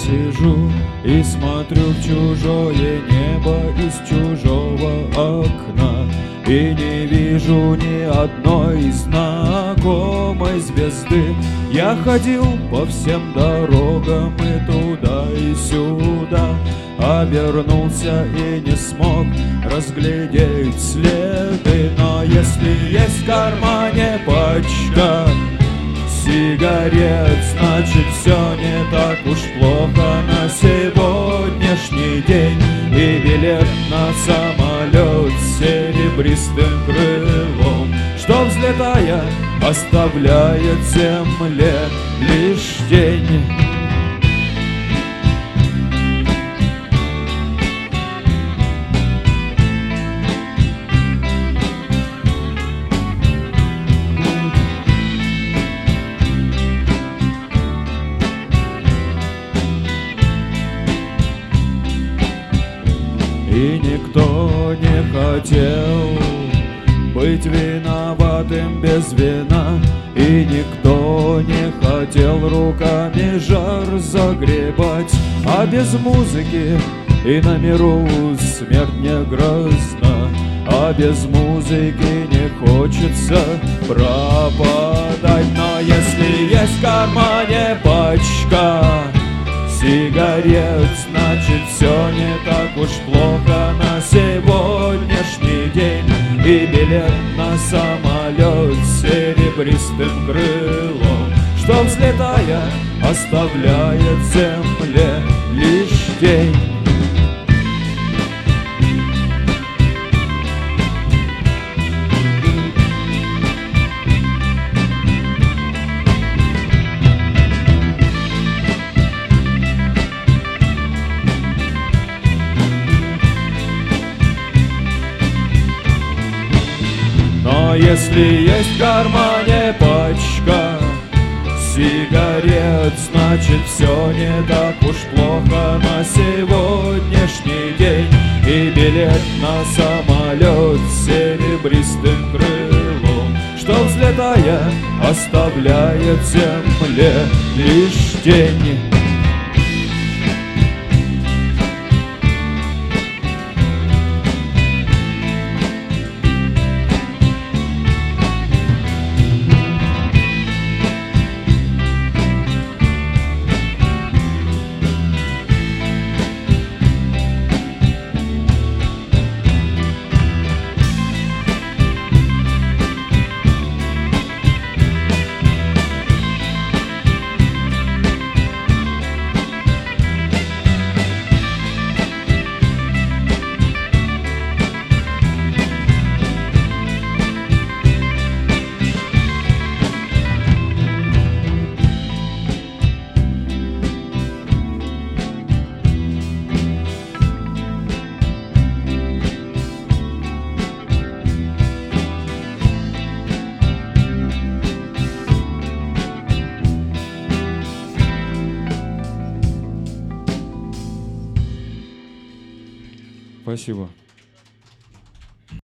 сижу и смотрю в чужое небо из чужого окна, и не вижу ни одной знакомой звезды. Я ходил по всем дорогам и туда, и сюда, обернулся и не смог разглядеть следы. Но если есть в кармане пачка сигарет, значит все не так уж плохо на сегодняшний день. И билет на самолет с серебристым крылом, что, взлетая, оставляет земле лишь тень. И никто не хотел быть виноватым без вина, и никто не хотел руками жар загребать. А без музыки и на миру смерть не грозна, а без музыки не хочется пропадать. Но если есть в кармане пачка сигарет, значит все не так уж плохо на сегодняшний день. И билет на самолет с серебристым крылом, что, взлетая, оставляет земле лишь тень. Но если есть в кармане пачка сигарет, значит все не так уж плохо на сегодняшний день. И билет на самолет с серебристым крылом, что, взлетая, оставляет земле лишь тень. Спасибо.